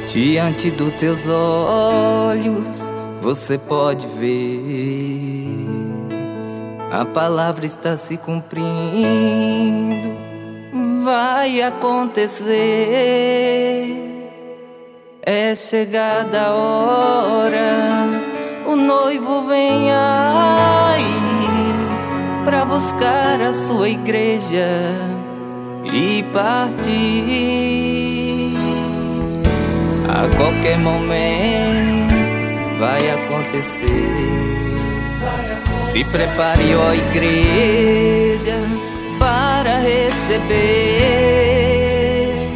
Diante dos teus olhos você pode ver, a palavra está se cumprindo, vai acontecer. É chegada a hora, o noivo vem aí pra buscar a sua igreja e partir. A qualquer momento vai acontecer. Se prepare, ó igreja, para receber.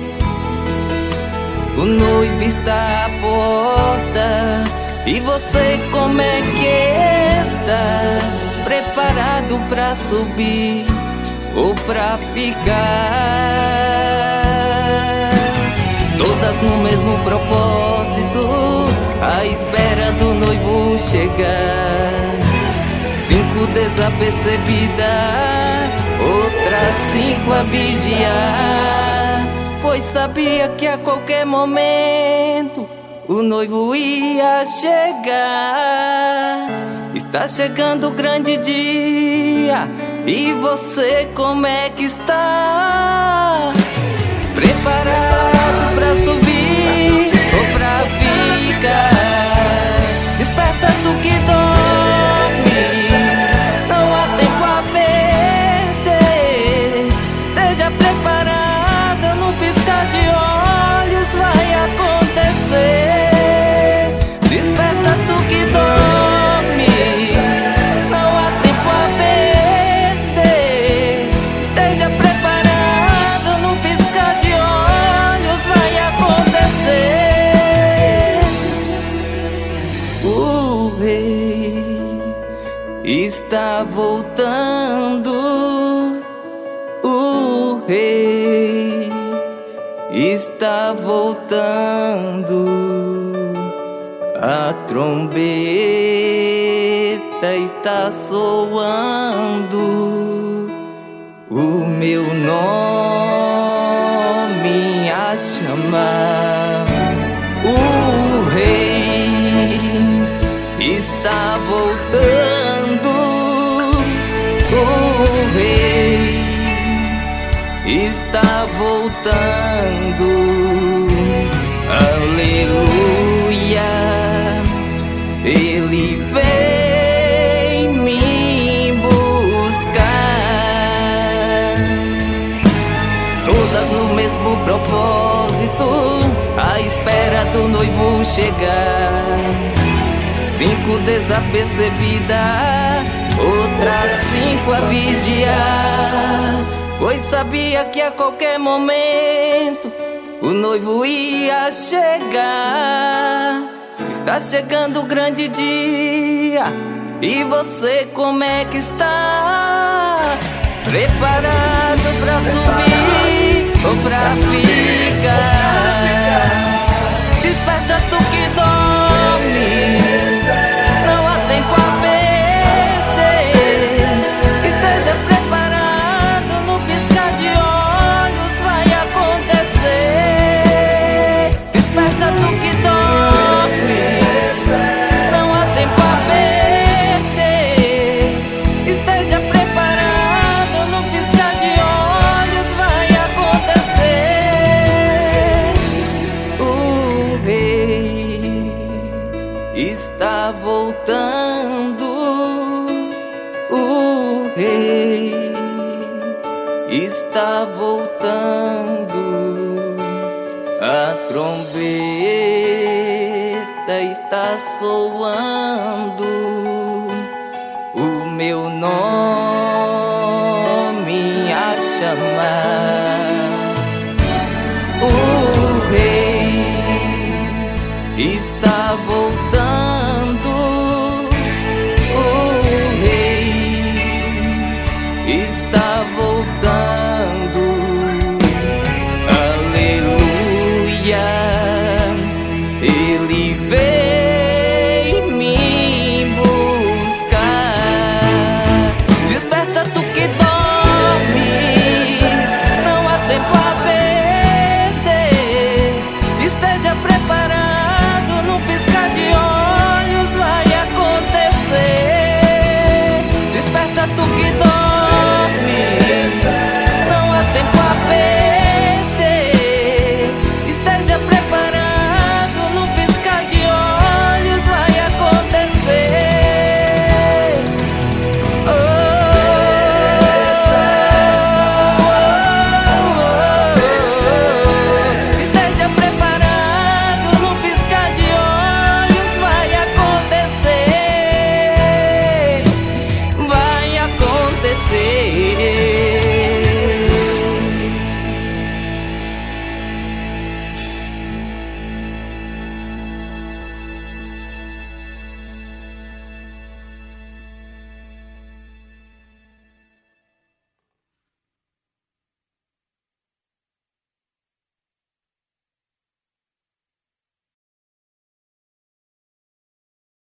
O noivo está à porta, e você como é que está? Preparado pra subir ou pra ficar? Todas no mesmo propósito, à espera do noivo chegar. 5 desapercebidas, outras 5 a vigiar, pois sabia que a qualquer momento o noivo ia chegar. Está chegando o grande dia, e você como é que está? Preparado pra subir ou pra ficar? Desperta tu que dorme, não há tempo a perder. Esteja preparado, no piscar de olhos vai acontecer. Desperta tu que dorme, não há tempo a perder. Esteja preparado, no piscar de olhos vai acontecer. O rei está voltando, o rei está voltando. A trombeta está soando, o meu nome a chamar. O rei está voltando, o rei está voltando. Aleluia, ele vem me buscar. Todas no mesmo propósito, à espera do noivo chegar. 5 desapercebidas, outras 5 a vigiar, pois sabia que a qualquer momento o noivo ia chegar. Está chegando o grande dia, e você como é que está? Preparado pra subir ou pra ficar? Desperta tu que dorme, não há tempo a perder. Esteja preparado, no piscar de olhos vai acontecer. Desperta tu que dorme, não há tempo a perder. Esteja preparado, no piscar de olhos vai acontecer. O rei está voltando, o rei está voltando. A trombeta está soando, o meu nome